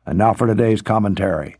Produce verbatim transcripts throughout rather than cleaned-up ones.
And now for today's commentary.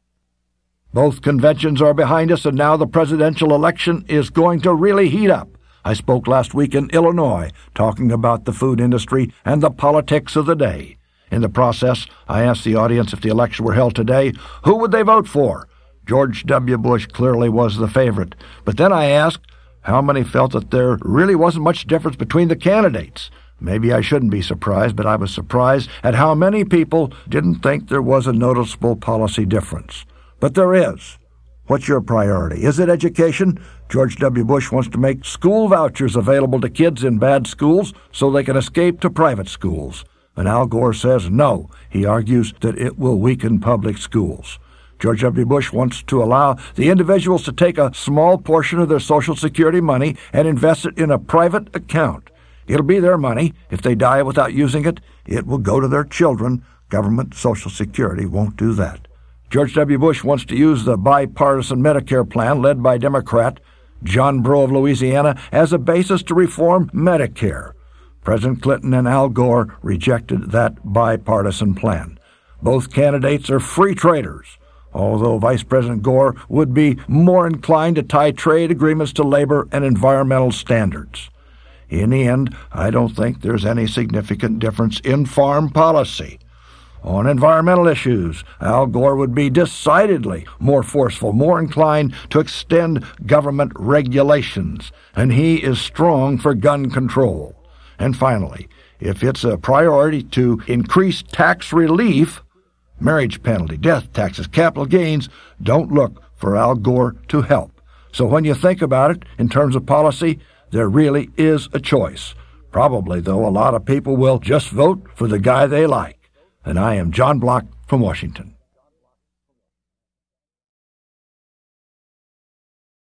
Both conventions are behind us, and now the presidential election is going to really heat up. I spoke last week in Illinois, talking about the food industry and the politics of the day. In the process, I asked the audience if the election were held today, who would they vote for? George W. Bush clearly was the favorite. But then I asked how many felt that there really wasn't much difference between the candidates. Maybe I shouldn't be surprised, but I was surprised at how many people didn't think there was a noticeable policy difference. But there is. What's your priority? Is it education? George W. Bush wants to make school vouchers available to kids in bad schools so they can escape to private schools. And Al Gore says no. He argues that it will weaken public schools. George W. Bush wants to allow the individuals to take a small portion of their Social Security money and invest it in a private account. It'll be their money. If they die without using it, it will go to their children. Government Social Security won't do that. George W. Bush wants to use the bipartisan Medicare plan led by Democrat John Breaux of Louisiana as a basis to reform Medicare. President Clinton and Al Gore rejected that bipartisan plan. Both candidates are free traders, although Vice President Gore would be more inclined to tie trade agreements to labor and environmental standards. In the end, I don't think there's any significant difference in farm policy. On environmental issues, Al Gore would be decidedly more forceful, more inclined to extend government regulations, and he is strong for gun control. And finally, if it's a priority to increase tax relief, marriage penalty, death taxes, capital gains, don't look for Al Gore to help. So when you think about it in terms of policy, there really is a choice. Probably, though, a lot of people will just vote for the guy they like. And I am John Block from Washington.